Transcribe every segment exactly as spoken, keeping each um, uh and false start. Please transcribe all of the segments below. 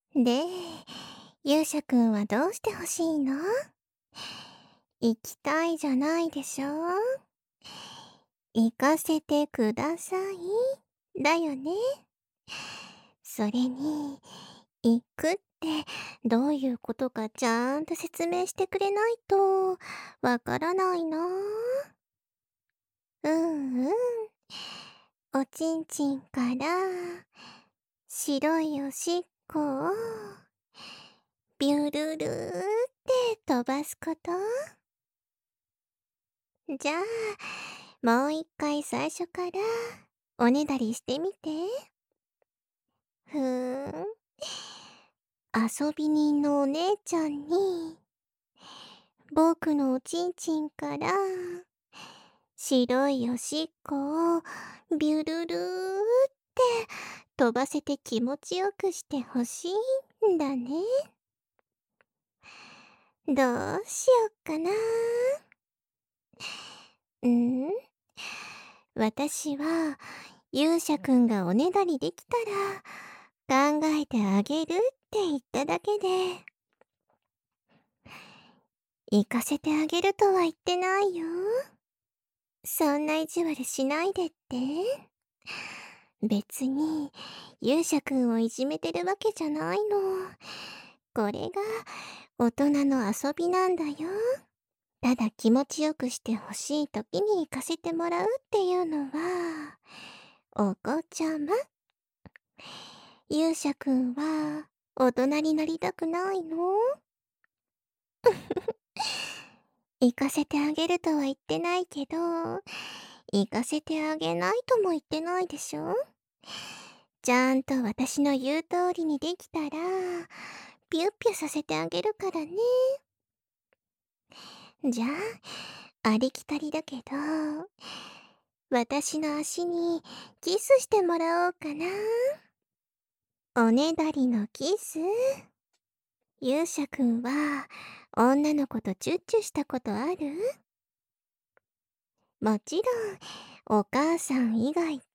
で、勇者くんはどうしてほしいの？行きたいじゃないでしょ。行かせてください。だよね。それに、行くってどういうことかちゃんと説明してくれないとわからないな。うんうん。おちんちんから白いおしっこをビュルルーって飛ばすこと。じゃあ、もう一回最初からおねだりしてみて。ふーん。遊び人のお姉ちゃんに、僕のおちんちんから白いおしっこをビュルルーって飛ばせて気持ちよくしてほしいんだね。どうしよっかな。うん私は勇者くんがおねだりできたら考えてあげるって言っただけで、行かせてあげるとは言ってないよ。そんな意地悪しないでって。別に勇者くんをいじめてるわけじゃないの。これが大人の遊びなんだよ。ただ気持ちよくしてほしい時に行かせてもらうっていうのは、お子ちゃま。勇者くんは大人になりたくないの？行かせてあげるとは言ってないけど、行かせてあげないとも言ってないでしょ？ちゃんと私の言う通りにできたら、ピュッピュさせてあげるからね。じゃあ、ありきたりだけど、私の足にキスしてもらおうかな。おねだりのキス。勇者くんは女の子とチュッチュしたことある？もちろん、お母さん以外と。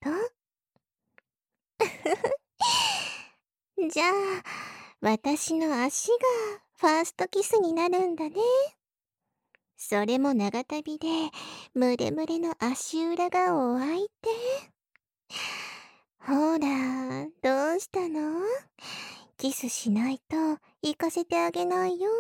じゃあ、私の足がファーストキスになるんだね。それも長旅で、ムレムレの足裏がお相手。ほら、どうしたの？キスしないと行かせてあげないよ。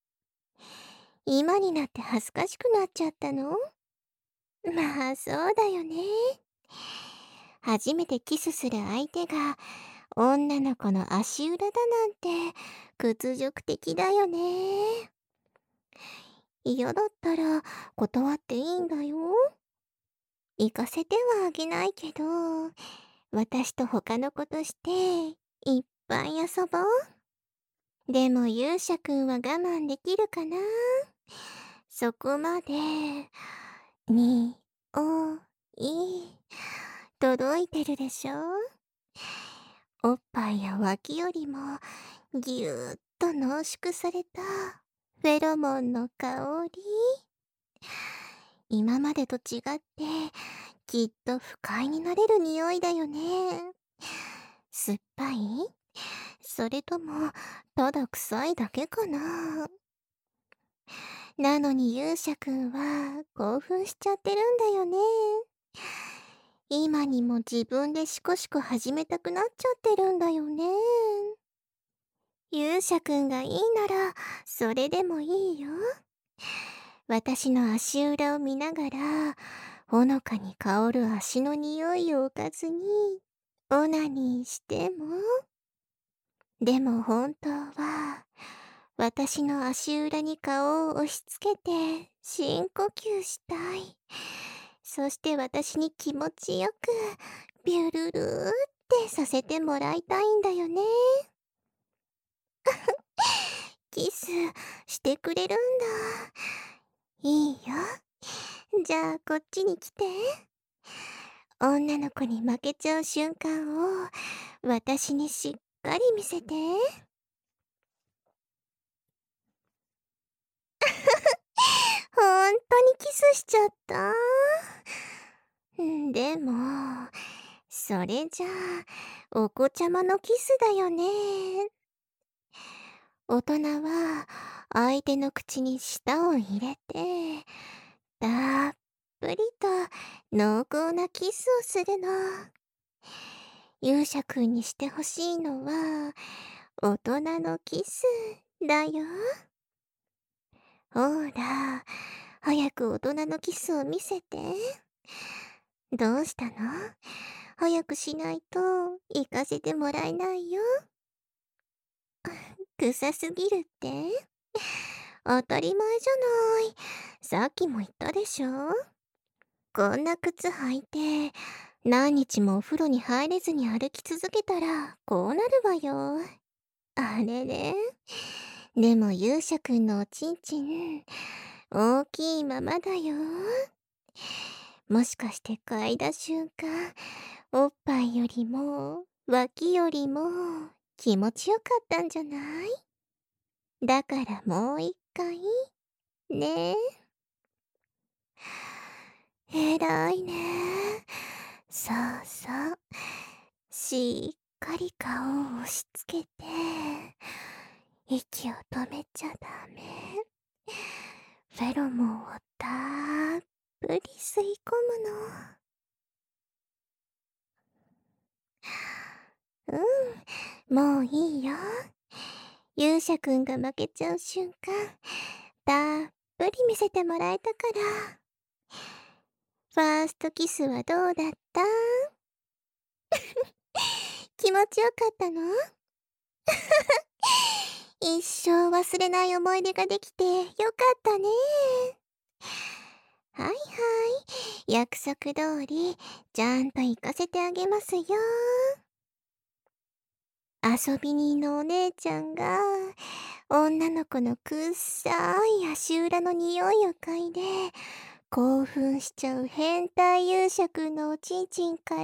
今になって恥ずかしくなっちゃったの？まあ、そうだよね。初めてキスする相手が女の子の足裏だなんて屈辱的だよね。嫌だったら断っていいんだよ。行かせてはあげないけど、私と他の子としていっぱい遊ぼう。でも勇者くんは我慢できるかな？そこまで、に、お、い、届いてるでしょ？おっぱいや脇よりもぎゅーっと濃縮されたフェロモンの香り。今までと違ってきっと不快になれる匂いだよね。酸っぱい？それともただ臭いだけかな？なのに勇者くんは興奮しちゃってるんだよね。今にも自分でシコシコ始めたくなっちゃってるんだよね。勇者くんがいいならそれでもいいよ。私の足裏を見ながらほのかに香る足の匂いを嗅かずにオナニーしても。でも本当は私の足裏に顔を押し付けて深呼吸したい。そして私に気持ちよくビュルルーってさせてもらいたいんだよね。キスしてくれるんだ。いいよ。じゃあこっちに来て。女の子に負けちゃう瞬間を私にしっかり見せて。ほんとにキスしちゃった。んでも、それじゃあ、お子ちゃまのキスだよね。 大人は相手の口に舌を入れて、たっぷりと濃厚なキスをするの。勇者くんにしてほしいのは、大人のキスだよ。ほら、早く大人のキスを見せて。どうしたの？早くしないと行かせてもらえないよ。臭すぎるって？当たり前じゃない。さっきも言ったでしょ？こんな靴履いて、何日もお風呂に入れずに歩き続けたら、こうなるわよ。あれれ。でも勇者くんのおちんちん、大きいままだよ。もしかして嗅いだ瞬間、おっぱいよりも、脇よりも、気持ちよかったんじゃない？だからもう一回、ねえ。えらいね。そうそう。しっかり顔を押し付けて、息を止めちゃダメ。フェロモンをたっぷり吸い込むの。うん、もういいよ。勇者くんが負けちゃう瞬間、たっぷり見せてもらえたから。ファーストキスはどうだった？気持ちよかったの？一生忘れない思い出ができてよかったね。はいはい。約束通り、ちゃんと行かせてあげますよ。遊び人のお姉ちゃんが、女の子のくっさい足裏の匂いを嗅いで、興奮しちゃう変態勇者くんのおちんちんから、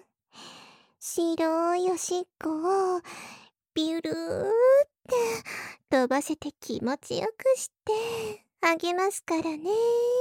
白いおしっこをビュルーって飛ばせて気持ちよくしてあげますからね。